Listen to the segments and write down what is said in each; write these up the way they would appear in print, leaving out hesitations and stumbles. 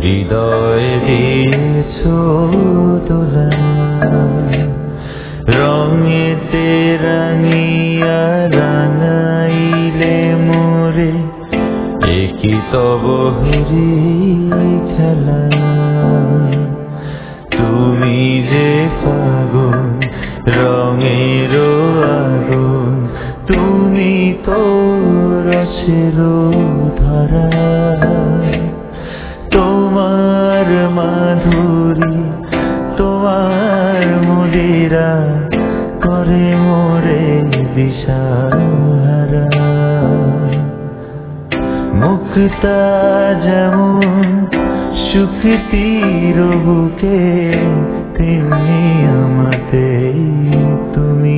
হৃদয় দিয়েছ দোলা, রঙেতে রাঙিয়া রাঙাইলে মোরে, একই তব হরি খেলা। তুমি যে ফাগুন রঙের আগুন, তুমি তো রসের ধরা, তোমার মাধুরী তোমার মদিরা করে মোরে দিশাহারা। মুক্তা যেমন সুখ তীর বুকে, তেমনি আমাতে তুমি।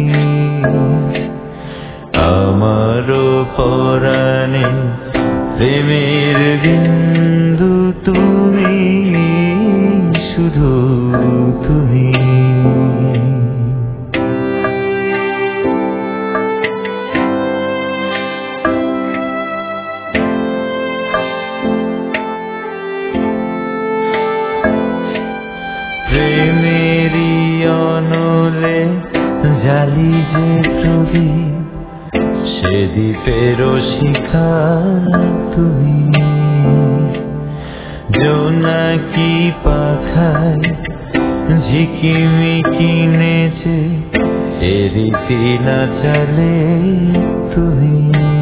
আমারও পরাণে প্রেমের বিন্দু তুমি, শুধু তুমি। প্রেমেরই অনলে জালি যে প্রদীপ, সে দ্বীপের শিখা তুমি। জোনাকি পাখায় ঝিকিমিকি নেচে, এ রীতি না চলে তুমি।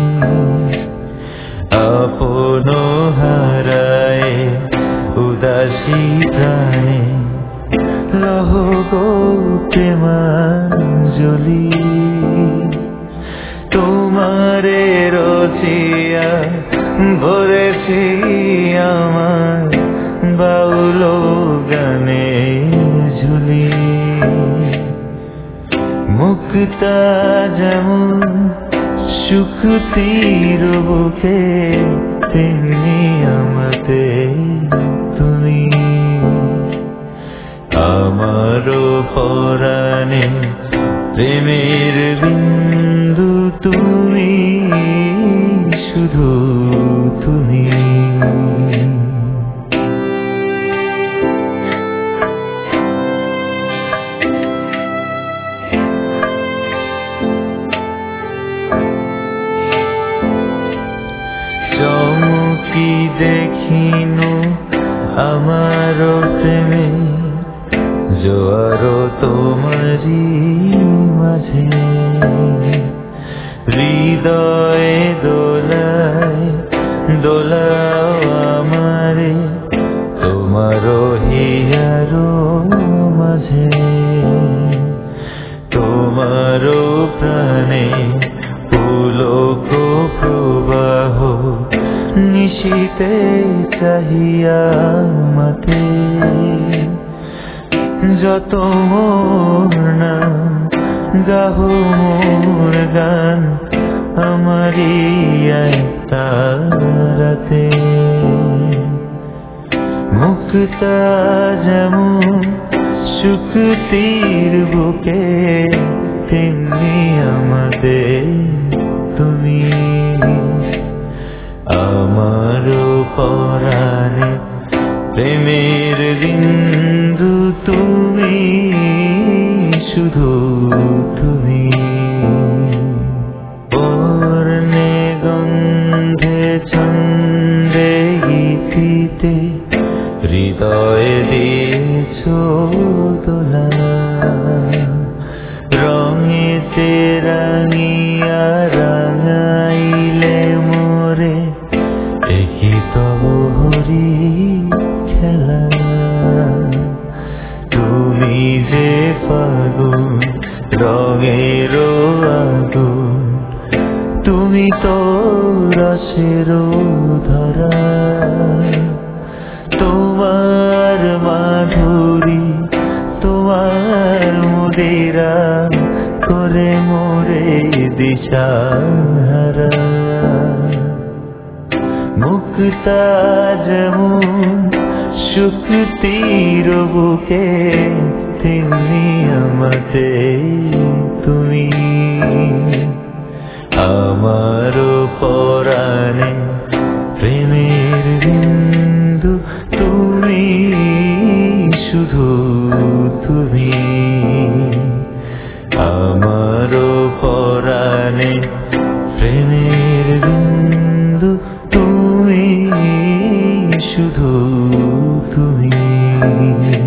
আপন হারায় উদাসী প্রাণে, লহ গো প্রেমাঞ্জলি। তোমারে রচিয়া ভরেছি আমার বাউল গানে ঝুলি। মুক্তা যেমন সুখ তীর বুকে, তেমনি আমাতে তুমি। আমারও পরাণে প্রেমের বিন্দু তুমি, শুধু তুমি। চমকি দেখিনু আমার প্রেমে, জোয়ারো তোমারি মাঝে। হৃদয়ে দোলায় দোলাও আমারে, তোমারো হিয়ারো মাঝে। তোমারো প্রাণে পুলক প্রবাহ, নিশীতে চাহিয়া মাতে। যত মোর নাম গাহ মোর গান, আমারি তারাতে। মুক্তা যেমন সুখ তীর বুকে, তেমনি আমাদের তুমি। আমারও পরাণে প্রেমের বিন্দু তুমি, শুধু তুমি। বর্ণে গন্ধে ছন্দে গীতিতে, হৃদয় দিয়েছ দোলা। রঙেতে রাঙিয়া রাঙাইলে মোরে, একই তব হরি খেলা। তুমি যে ফাগুন রঙের আগুন, তুমি তো রসের ধরা। তোমার মাধুরী তোমার মদিরা করে মোরে দিশাহারা। মুক্তা যেমন সুখ তীর বুকে, তেমনি আমাতে তুমি। আমারও পরাণে প্রেমের বিন্দু তুমি। তুমি